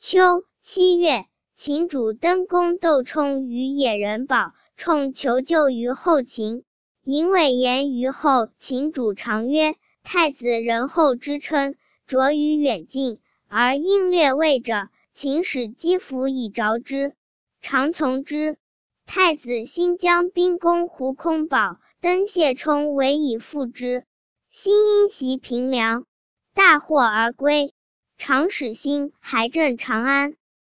秋7月，秦主登宫窦冲于野人堡，冲求救于后秦。尹伟言于后，秦主常曰：太子仁厚之称，卓于远近，而应略位者，秦使击服以着之，常从之。太子新将兵攻胡空堡，登谢冲围以复之。新因袭平凉，大获而归。常使兴还镇长安。